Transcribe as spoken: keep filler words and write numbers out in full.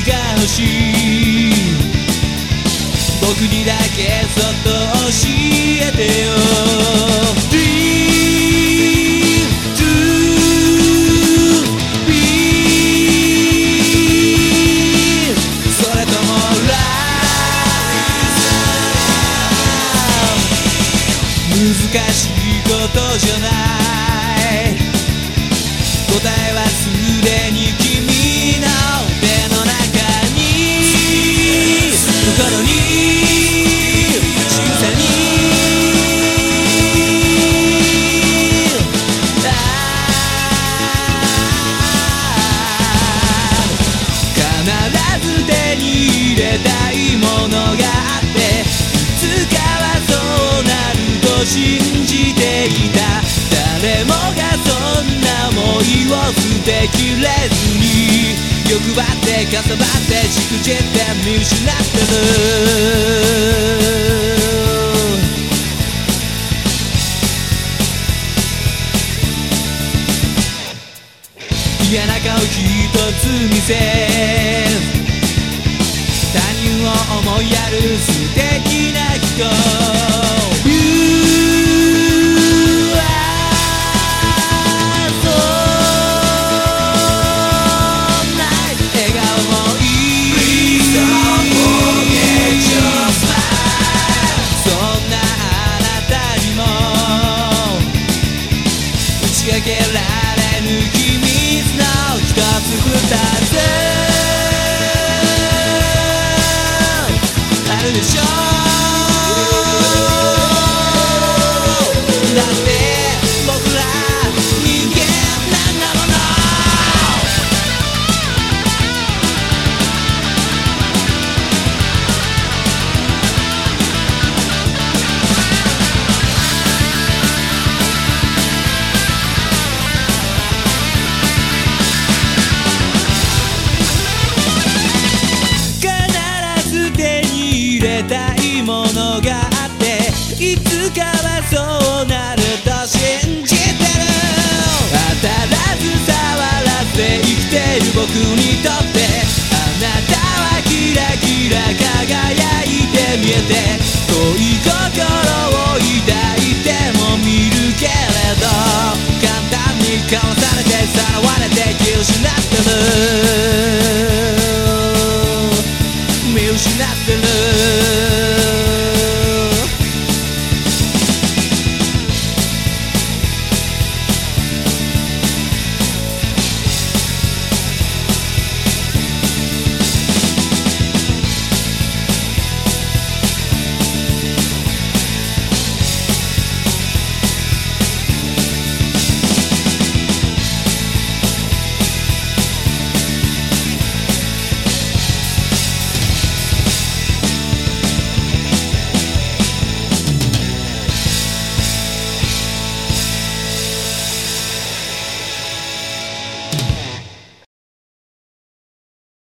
が欲しい。僕にだけそっと教えてよ。 Dream to be それとも Love 難しいことじゃない。答えはすでに君の手の中に。心に小さに必ず手に入れたいものがあって、いつかはそうなると信じていた。誰もがそんな想いを捨てきれずに、欲張ってかさばってしくじって見失ってる。嫌な顔一つ見せ、他人を思いやる素敵な人。打ち明けられぬ秘密の一つ二つあるでしょう。だって僕ら人間なんだもの。たいものがあって、いつかはそうなると信じてる。当たらず触らず生きている僕にとって、あなたはキラキラ輝いて見えて、